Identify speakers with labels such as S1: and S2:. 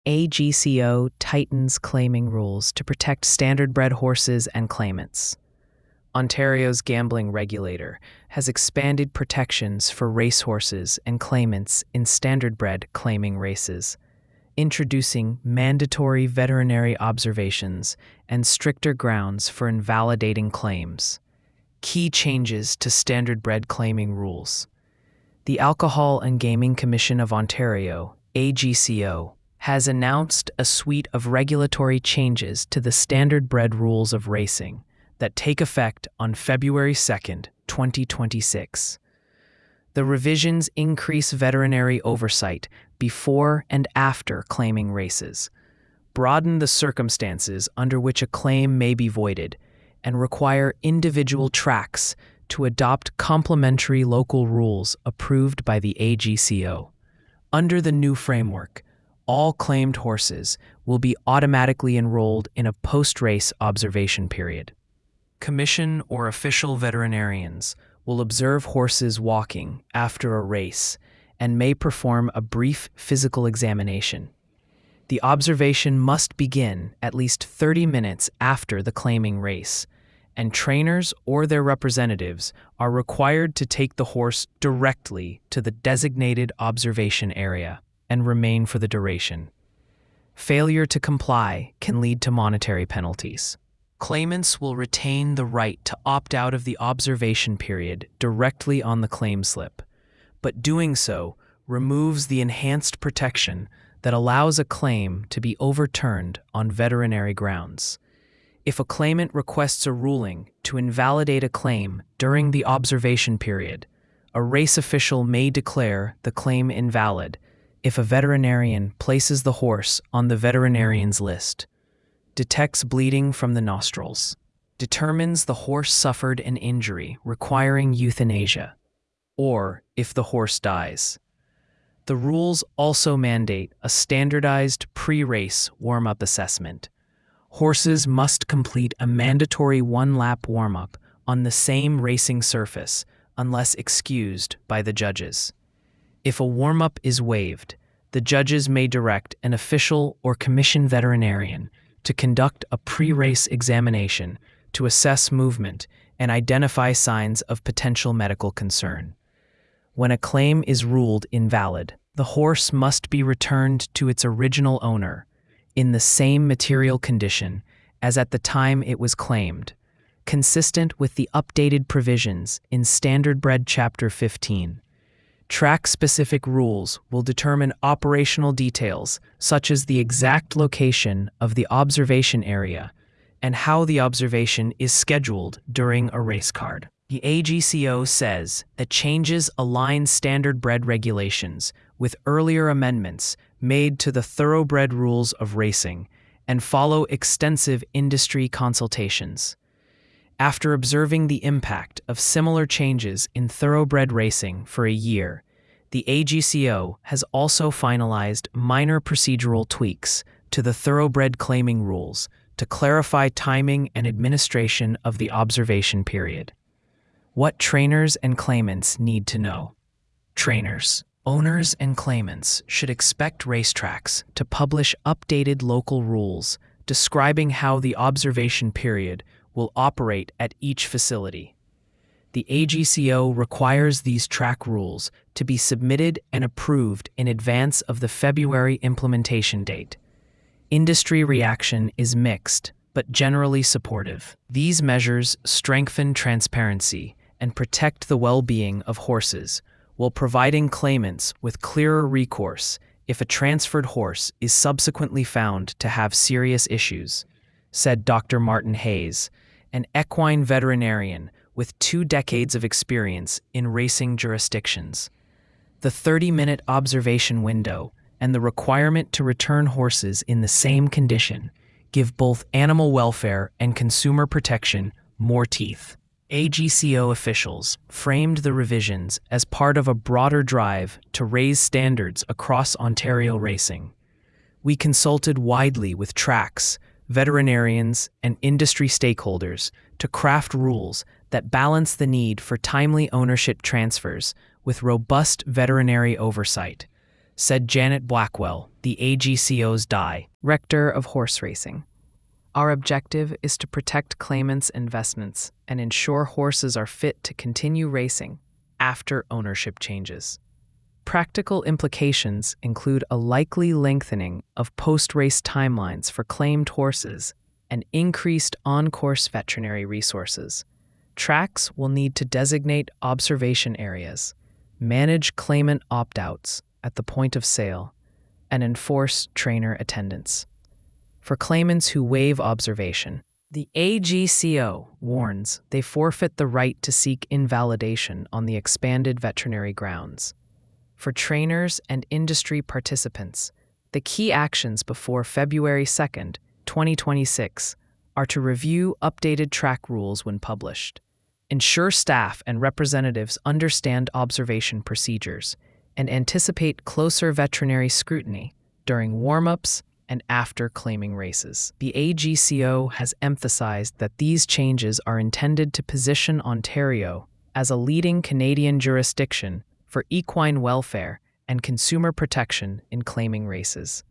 S1: AGCO tightens claiming rules to protect standardbred horses and claimants. Ontario's gambling regulator has expanded protections for racehorses and claimants in standardbred claiming races, introducing mandatory veterinary observations and stricter grounds for invalidating claims. Key changes to standardbred claiming rules. The Alcohol and Gaming Commission of Ontario, AGCO, has announced a suite of regulatory changes to the standardbred rules of racing that take effect on February 2, 2026. The revisions increase veterinary oversight before and after claiming races, broaden the circumstances under which a claim may be voided, and require individual tracks to adopt complementary local rules approved by the AGCO. Under the new framework, all claimed horses will be automatically enrolled in a post-race observation period. Commission or official veterinarians will observe horses walking after a race and may perform a brief physical examination. The observation must begin at least 30 minutes after the claiming race, and trainers or their representatives are required to take the horse directly to the designated observation area and remain for the duration. Failure to comply can lead to monetary penalties. Claimants will retain the right to opt out of the observation period directly on the claim slip, but doing so removes the enhanced protection that allows a claim to be overturned on veterinary grounds. If a claimant requests a ruling to invalidate a claim during the observation period, a race official may declare the claim invalid if a veterinarian places the horse on the veterinarian's list, detects bleeding from the nostrils, determines the horse suffered an injury requiring euthanasia, or if the horse dies. The rules also mandate a standardized pre-race warm-up assessment. Horses must complete a mandatory one-lap warm-up on the same racing surface unless excused by the judges. If a warm-up is waived, the judges may direct an official or commission veterinarian to conduct a pre-race examination to assess movement and identify signs of potential medical concern. When a claim is ruled invalid, the horse must be returned to its original owner in the same material condition as at the time it was claimed, consistent with the updated provisions in Standardbred Chapter 15. Track-specific rules will determine operational details such as the exact location of the observation area and how the observation is scheduled during a race card. The AGCO says that changes align standardbred regulations with earlier amendments made to the thoroughbred rules of racing and follow extensive industry consultations. After observing the impact of similar changes in thoroughbred racing for a year, the AGCO has also finalized minor procedural tweaks to the thoroughbred claiming rules to clarify timing and administration of the observation period. What trainers and claimants need to know. Trainers, owners, and claimants should expect racetracks to publish updated local rules describing how the observation period will operate at each facility. The AGCO requires these track rules to be submitted and approved in advance of the February implementation date. Industry reaction is mixed, but generally supportive. These measures strengthen transparency and protect the well-being of horses, while providing claimants with clearer recourse if a transferred horse is subsequently found to have serious issues, said Dr. Martin Hayes, an equine veterinarian with 2 decades of experience in racing jurisdictions. The 30-minute observation window and the requirement to return horses in the same condition give both animal welfare and consumer protection more teeth. AGCO officials framed the revisions as part of a broader drive to raise standards across Ontario racing. We consulted widely with tracks, veterinarians, and industry stakeholders to craft rules that balance the need for timely ownership transfers with robust veterinary oversight, said Janet Blackwell, the AGCO's director of horse racing. Our objective is to protect claimants' investments and ensure horses are fit to continue racing after ownership changes. Practical implications include a likely lengthening of post-race timelines for claimed horses and increased on-course veterinary resources. Tracks will need to designate observation areas, manage claimant opt-outs at the point of sale, and enforce trainer attendance. For claimants who waive observation, the AGCO warns they forfeit the right to seek invalidation on the expanded veterinary grounds. For trainers and industry participants, the key actions before February 2nd, 2026, are to review updated track rules when published, ensure staff and representatives understand observation procedures, and anticipate closer veterinary scrutiny during warm-ups and after claiming races. The AGCO has emphasized that these changes are intended to position Ontario as a leading Canadian jurisdiction for equine welfare and consumer protection in claiming races.